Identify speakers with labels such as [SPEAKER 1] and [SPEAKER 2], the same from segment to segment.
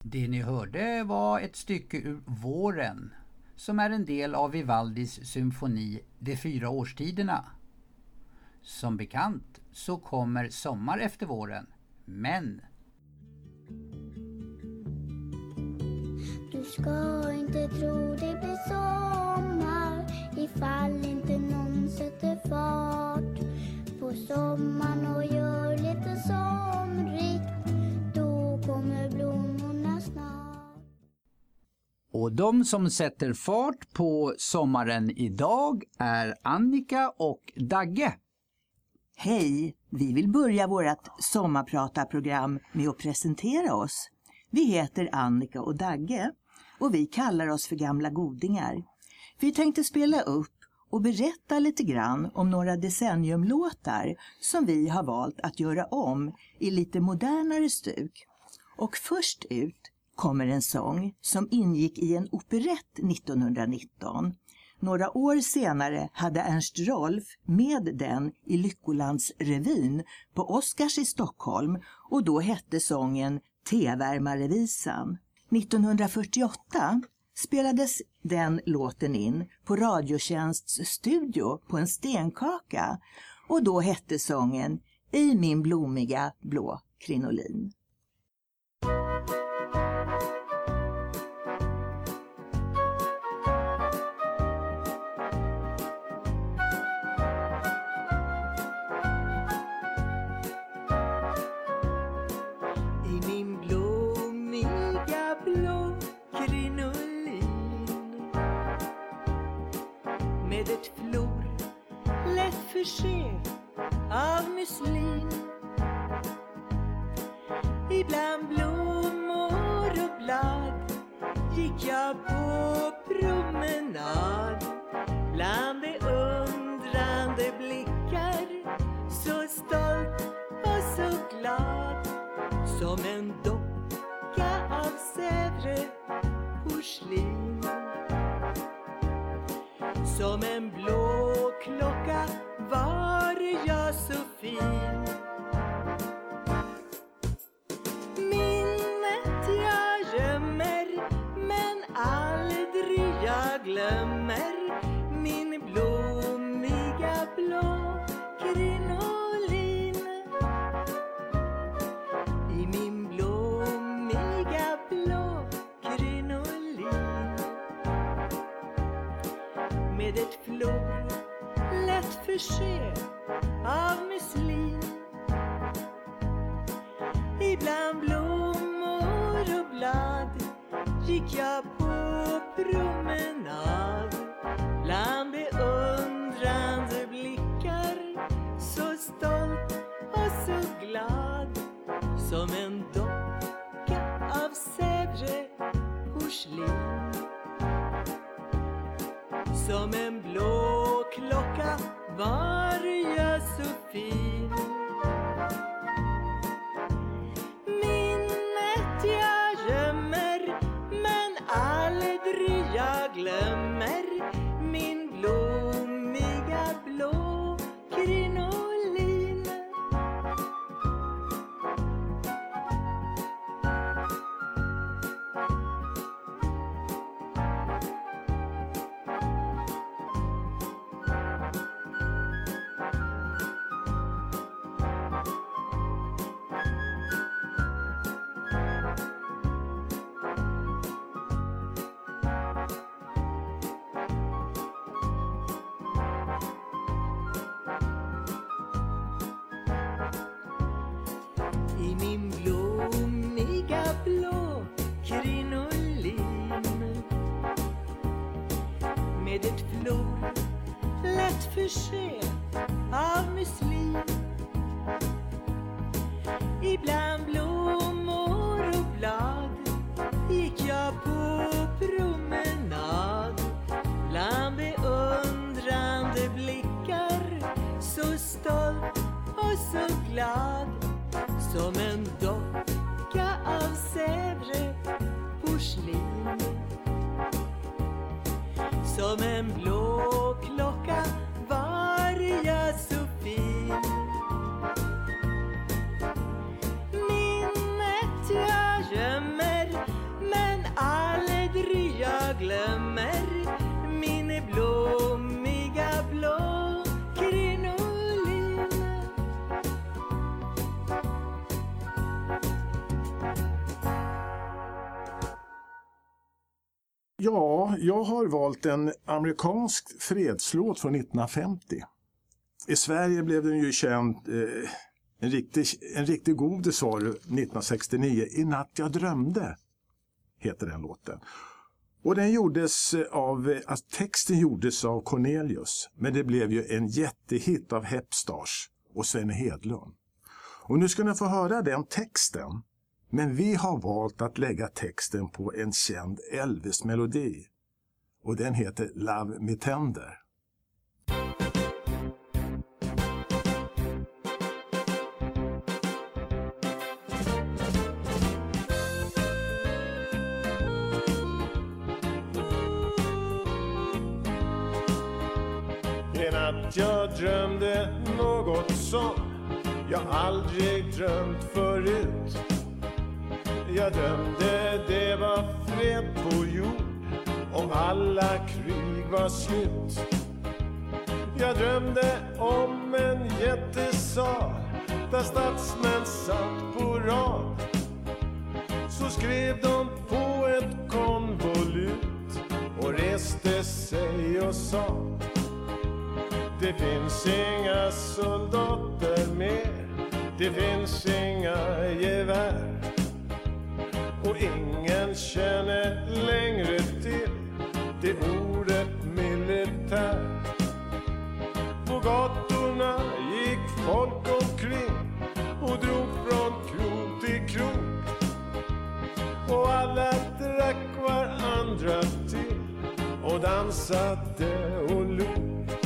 [SPEAKER 1] Det ni hörde var ett stycke ur Våren som är en del av Vivaldis symfoni De 4 årstiderna. Som bekant så kommer sommar efter våren, men...
[SPEAKER 2] Du ska inte tro det blir sommar ifall inte någon sätter fart på sommaren och gör lite somrigt. Då kommer blommorna snart.
[SPEAKER 1] Och de som sätter fart på sommaren idag är Annika och Dagge.
[SPEAKER 3] Hej, vi vill börja vårt sommarprata-program med att presentera oss. Vi heter Annika och Dagge och vi kallar oss för gamla godingar. Vi tänkte spela upp och berätta lite grann om några decenniumlåtar som vi har valt att göra om i lite modernare stuk. Och först ut kommer en sång som ingick i en operett 1919. Några år senare hade Ernst Rolf med den i Lyckolandsrevyn på Oscars i Stockholm och då hette sången Tevärmarevisan. 1948 spelades den låten in på Radiotjänsts studio på en stenkaka och då hette sången I min blommiga blå krinolin.
[SPEAKER 4] Med ett flor lätt förse av muslin, ibland blommor och blad, gick jag på promenad. Bland de undrande blickar, så stolt och så glad, som en docka av Sèvres porslin. Som en blå klocka var jag så fin. Minnet jag gömmer, men aldrig jag glömmer min blommiga blå krinolin. I min blommiga blå krinolin. Med ett flor lätt förse av muslin, ibland blommor och blad, gick jag på promenad. Bland de undrande blickar, så stolt och så glad, som en docka av Sèvres porslin. Som en blå klocka var jag så fin. Minnet jag gömmer, men aldrig jag glömmer min blommiga blå krinolin. I min blommiga blå krinolin. Med ett flor lätt förse av muslin, ibland blommor och blad, gick jag på promenad. Bland de undrande blickar, så stolt och så glad, som en docka av Sèvres porslin. Som en blå klocka var jag så fin. Minnet jag gömmer,
[SPEAKER 5] Ja, jag har valt en amerikansk fredslåt från 1950. I Sverige blev den ju känd, en riktig godis var det 1969. I natt jag drömde heter den låten. Och den texten gjordes av Cornelius, men det blev ju en jättehit av Hepstars och Sven Hedlund. Och nu ska ni få höra den texten, men vi har valt att lägga texten på en känd Elvis-melodi. Och den heter Love Me Tender.
[SPEAKER 6] Att jag drömde något som jag aldrig drömt förut. Jag drömde det var fred på jord och alla krig var slut. Jag drömde om en jättesal där statsmän satt på rad. Så skrev de på ett konvolut och reste sig och sa: det finns inga soldater mer, det finns inga gevär. Och ingen känner längre till det ordet militär. På gatorna gick folk omkring och drog från krog till krog. Och alla drack varandra till och dansade och log.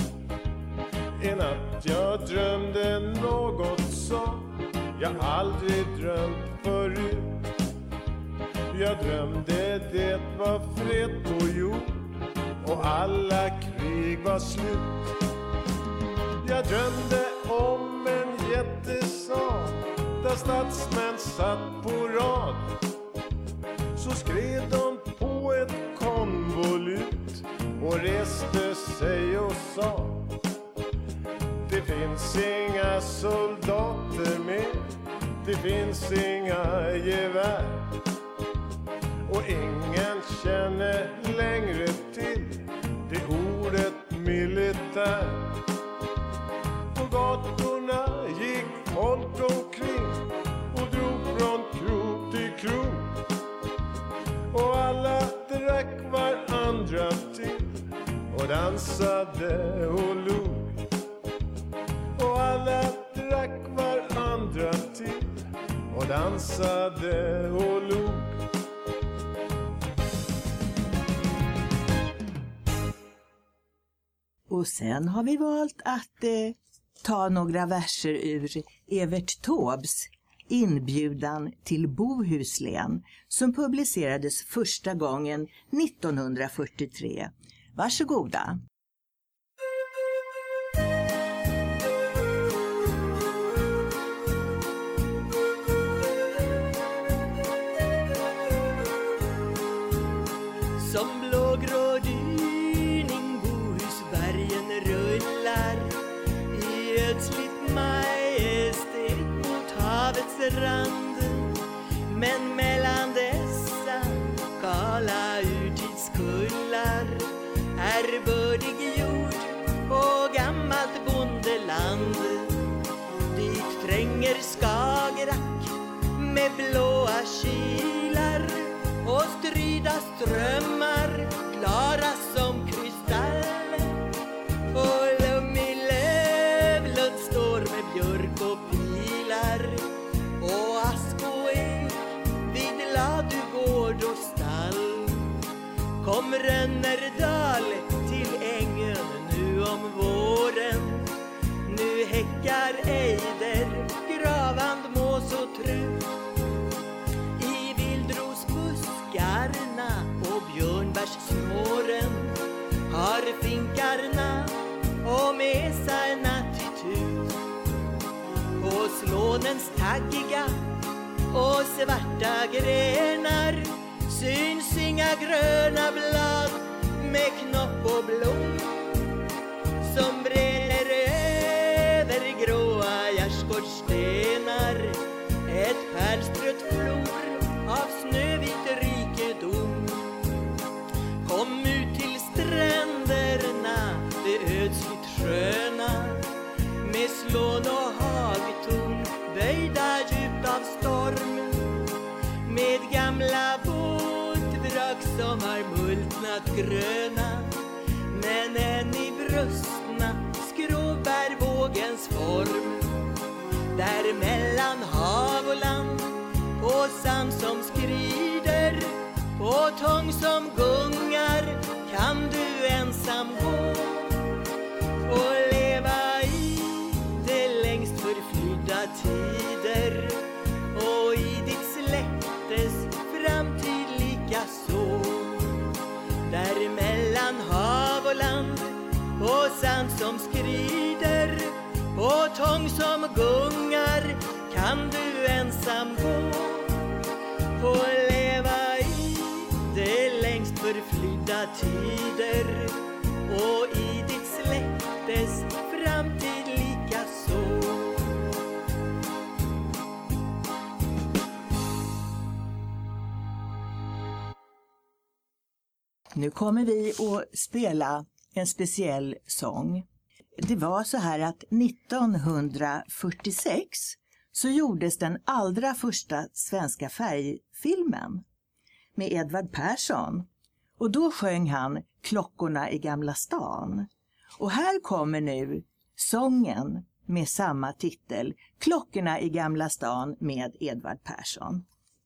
[SPEAKER 6] En natt jag drömde något som jag aldrig drömt förut. Jag drömde det var fred på jord och alla krig var slut. Jag drömde om en jättesal där statsmän satt på rad. Så skrev de på ett konvolut och reste sig och sa: det finns inga soldater mer, det finns inga gevär. Och ingen känner längre till det ordet militär. På gatorna gick folk omkring och drog från krog till krog. Och alla drack varandra till och dansade och log. Och alla drack varandra till och dansade och log.
[SPEAKER 3] Och sen har vi valt att ta några verser ur Evert Taubes Inbjudan till Bohuslän som publicerades första gången 1943. Varsågoda.
[SPEAKER 4] Som blågrå dyning Bohusbergen rullar i ödsligt majestät mot havets rand. Men mellan dessa kala urtidskullar är bördig jord och gammalt bondeland. Dit tränger Skagerrak med blåa kilar och stryda strömmar klara som kristall. Och Lum i Lövlund står med björk och pilar och ask och ek vid ladugård och stall. Kom Rönnerdal till ängen nu om våren. Nu häckar ejder, gravand mås och trut. I vildrosbuskarna och björnbärssnåren har finkarna och mesarna till tut. På slånens taggiga och svarta grenar syns inga gröna blad med knopp och blom som bränner över gråa gärdsgårdsstenar. Ett pärlstrött flor av snövit rikedom. sköna, med slån och hagtorn böjda djupt av storm, med gamla båtvrak som har multnat gröna, men än i bröstna skråbär vågens form. Där mellan hav och land, på sand som skrider, på tång som gungar, kan du ensam gå och leva i det längst förflydda tider, och i ditt släktes framtid lika så. Där mellan hav och land, på sand som skrider, på tång som gungar, kan du ensam gå och leva i det längst förflydda tider, och i ditt släktes framtid lika så.
[SPEAKER 3] Nu kommer vi att spela en speciell sång. Det var så här att 1946 så gjordes den allra första svenska färgfilmen med Edvard Persson. Och då sjöng han Klockorna i Gamla stan. Och här kommer nu sången med samma titel, Klockorna i Gamla stan med Edvard Persson.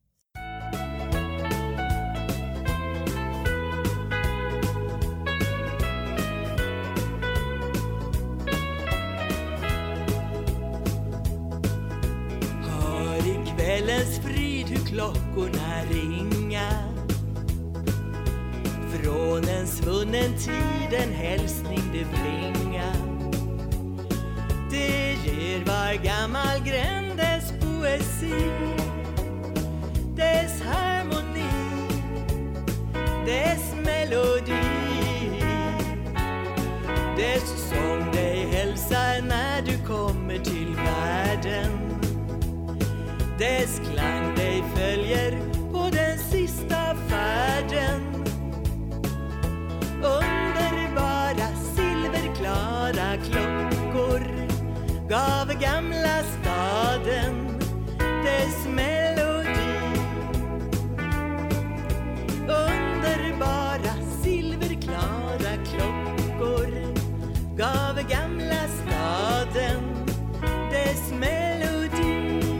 [SPEAKER 4] Kvällens frid hur klockorna ringa, från en svunnen tid en hälsning det bringa. Det ger var gammal gränd dess poesi, dess harmoni, dess melodi, dess sång dig hälsar när du kommer till världen. Dess klang dig följer på den sista färden. Underbara silverklara klockor gav gamla staden dess melodi. Underbara silverklara klockor gav gamla staden dess melodi.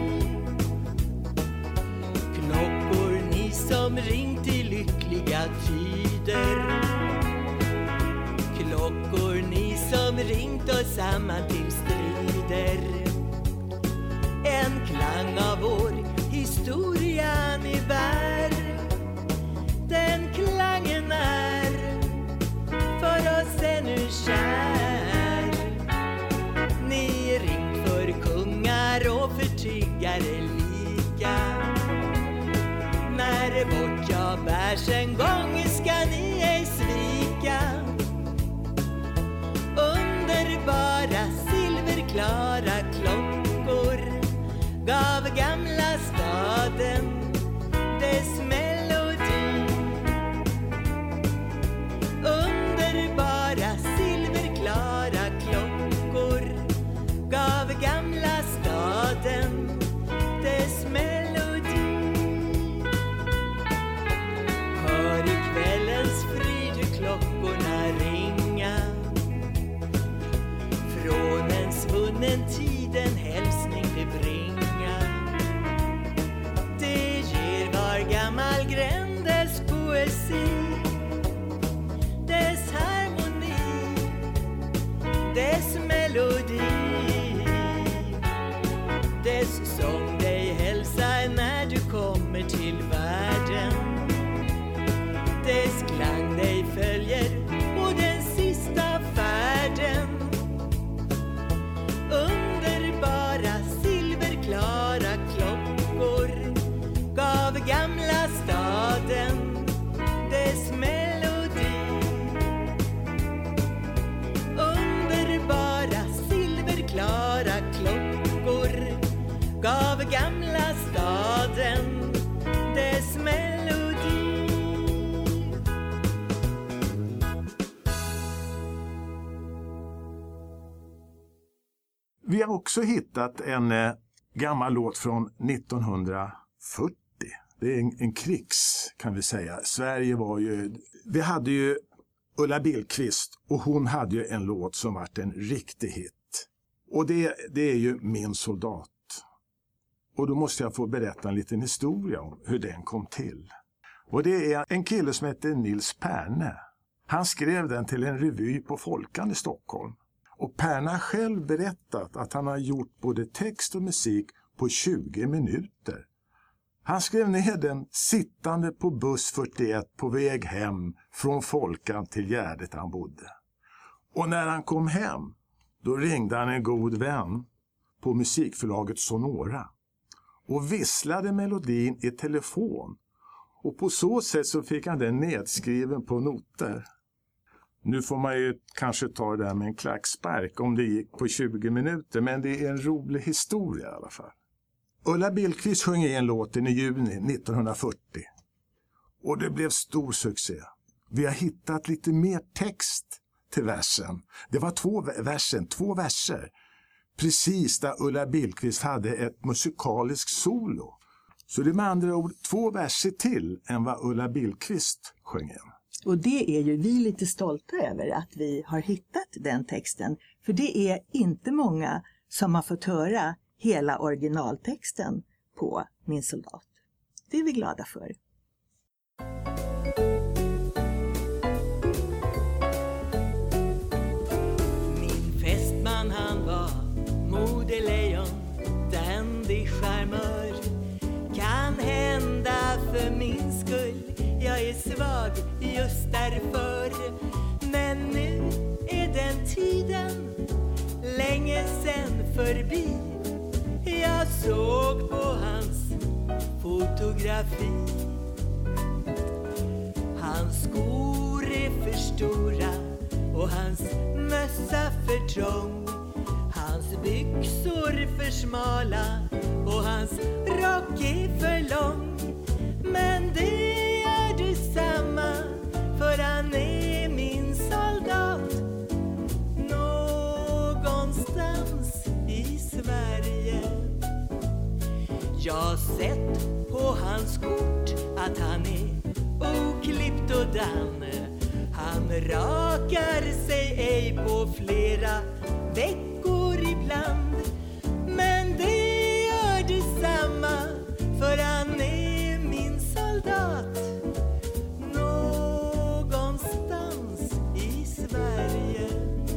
[SPEAKER 4] Som ringt i lyckliga tider, klockor ni som ringt oss samman till strider. En klang av vår historia ni bär, den klangen är för oss ännu kär. Ni ringt för kungar och för tiggare lika. När bort jag bärs en gång ska ni ej svika. Underbara silverklara klockor gav gamla staden dess melodi. Underbara silverklara klockor gav gamla staden dess melodi. Kvällens frid hur klockorna ringa, från en svunnen tid en hälsning det bringa. Det
[SPEAKER 5] Vi har också hittat en gammal låt från 1940. Det är en krigs, kan vi säga. Sverige var ju... Vi hade ju Ulla Billqvist och hon hade ju en låt som varit en riktig hit. Och det är ju Min soldat. Och då måste jag få berätta en liten historia om hur den kom till. Och det är en kille som heter Nils Perne. Han skrev den till en revy på Folkan i Stockholm. Och Perne har själv berättat att han har gjort både text och musik på 20 minuter. Han skrev ner den sittande på buss 41 på väg hem från Folkan till Gärdet han bodde. Och när han kom hem, då ringde han en god vän på musikförlaget Sonora och visslade melodin i telefon. Och på så sätt så fick han den nedskriven på noter. Nu får man ju kanske ta det där med en klackspark om det gick på 20 minuter, men det är en rolig historia i alla fall. Ulla Billqvist sjöng i en låten i juni 1940. Och det blev stor succé. Vi har hittat lite mer text till versen. Det var två verser. Precis där Ulla Billqvist hade ett musikaliskt solo. Så det är med andra ord 2 verser till än vad Ulla Billqvist sjöng in.
[SPEAKER 3] Och det är ju vi lite stolta över att vi har hittat den texten. För det är inte många som har fått höra hela originaltexten på Min soldat. Det är vi glada för.
[SPEAKER 4] Min fästman han var modelejon, dandy charmör. Kan hända för min skull, jag är svag just därför. Men nu är den tiden länge sen förbi. Jag såg på hans fotografi. Hans skor är för stora och hans mössa för trång. Hans byxor för smala och hans rock är för lång. Men det är detsamma, för han är min soldat. Någonstans i Sverige. Jag har sett på hans kort att han är oklippt och damm. Han rakar sig ej på flera veckor ibland. Men det gör detsamma, för han är min soldat. Någonstans i Sverige.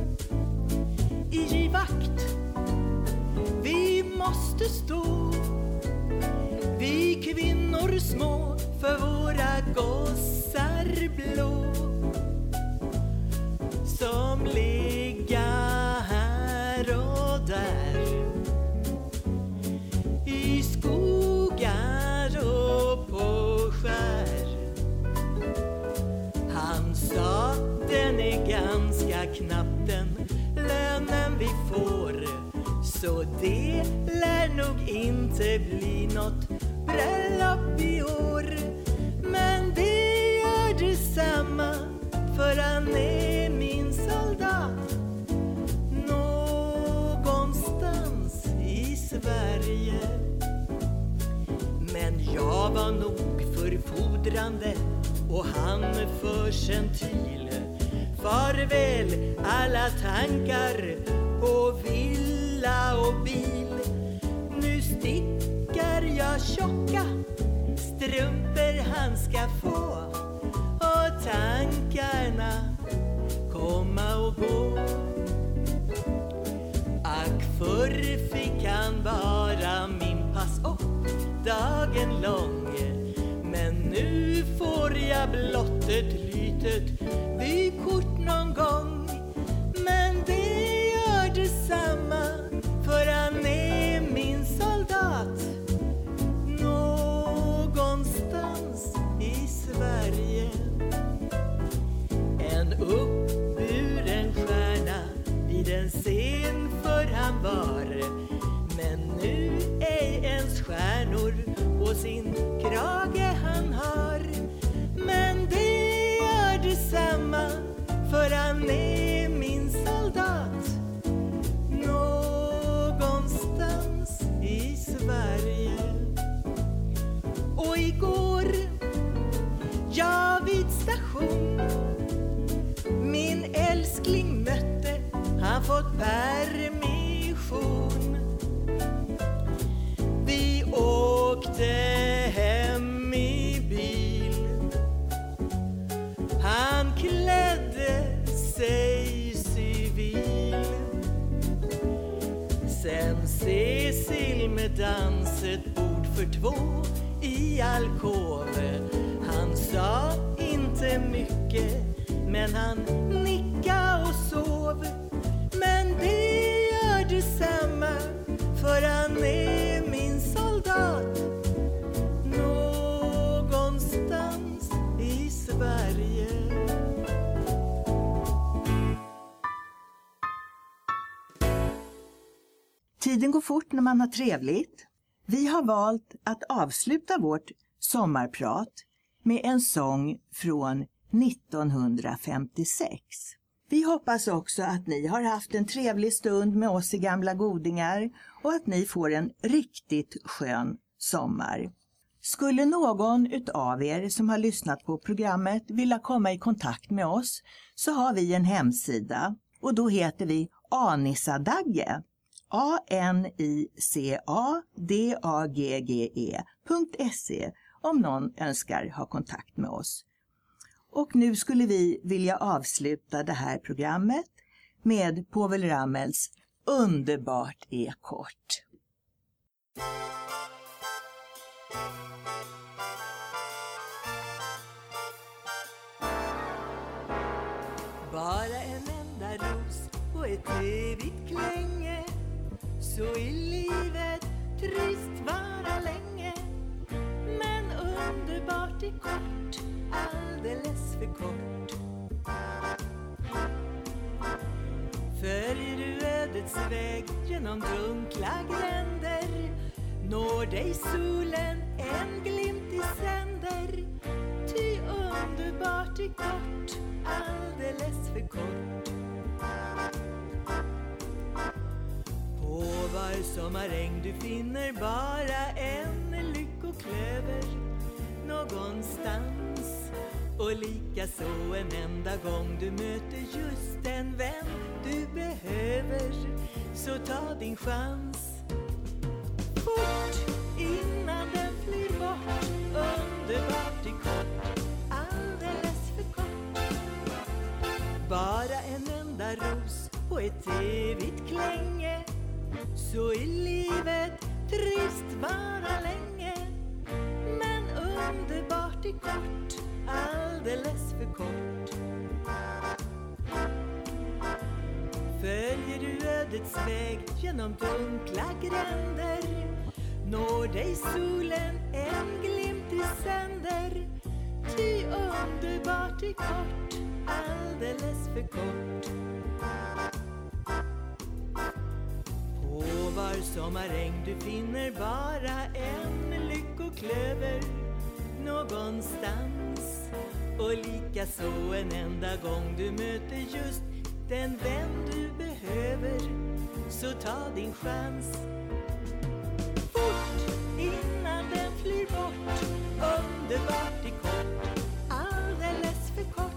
[SPEAKER 4] I vakt vi måste stå, vi kvinnor små, för våra gossar blå som ligga här och där i skogar och på skär. Han sa den är ganska knapp den lönen vi får, så det lär nog inte bli något bröllop i år. Men det gör detsamma, för han är min soldat. Någonstans i Sverige. Men jag var nog förfordrande och han för gentil. Farväl alla tankar på villa och bil. Nu stickar jag tjocka strumpor han ska få, och tankarna komma och gå. Ack, förr fick han vara min pass upp dagen lång. Men nu får jag blott ett litet vykort någon gång. Men det gör detsamma, för han är min soldat. Någonstans i Sverige. En uppburen stjärna vid en scen för han var. Men nu är ens stjärnor på sin krage han har. Men det gör detsamma, för han är min soldat. älskling mötte han fått permission. Vi åkte hem i bil. Han klädde sig civil. Sen Cecil med danset bord för 2 i alkove. Han sa inte mycket, men han nickade och sov. Men det gör detsamma, för han är min soldat. Någonstans i Sverige.
[SPEAKER 3] Tiden går fort när man har trevligt. Vi har valt att avsluta vårt sommarprat med en sång från 1956. Vi hoppas också att ni har haft en trevlig stund med oss i Gamla Godingar och att ni får en riktigt skön sommar. Skulle någon utav er som har lyssnat på programmet vilja komma i kontakt med oss, så har vi en hemsida och då heter vi Anisadagge. ANICADAGGE.se om någon önskar ha kontakt med oss. Och nu skulle vi vilja avsluta det här programmet med Povel Ramels Underbart är kort.
[SPEAKER 4] Bara en enda ros och ett evigt klänge, så är livet trist vara länge. Men underbart är kort, alldeles för kort. Följer du ödets väg genom dunkla gränder, når dig solen en glimt i sänder. Ty underbart är kort, alldeles för kort. På var sommaräng du finner bara en lyckoklöver någonstans. Och lika så en enda gång du möter just en vän du behöver, så ta din chans. Fort innan den flyr bort, underbart är kort, alldeles för kort. Bara en enda ros och ett evigt klänge, så är livet trist vara länge. Men underbart är kort, alldeles för kort. Följer du ödets väg genom dunkla gränder, når dig solen en glimt i sänder. Ty underbart är kort, alldeles för kort. På var sommaräng du finner bara en lyckoklöver någonstans. Och lika så en enda gång du möter just den vän du behöver, så ta din chans. Fort innan den flyr bort, underbart är kort, alldeles för kort.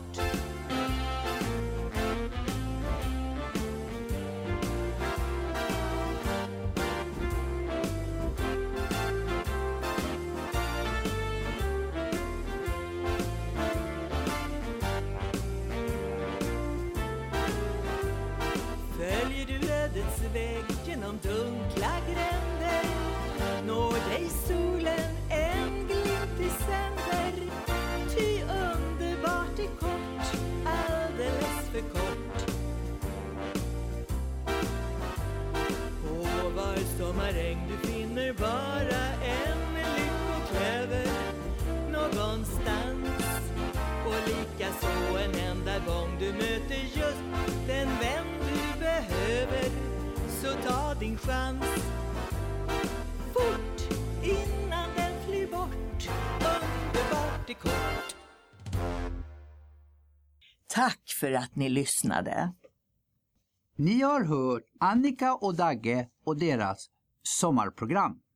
[SPEAKER 4] Väg genom dunkla gränder, når dig solen en glimt i sänder. Ty underbart är kort, alldeles för kort. På var sommaräng du finner bara en lyckoklöver någonstans. Och lika så en enda gång du möter just den vän du behöver, så ta din chans. Fort innan den flyr bort, underbart är kort.
[SPEAKER 3] Tack för att ni lyssnade.
[SPEAKER 1] Ni har hört Annika och Dagge och deras sommarprogram.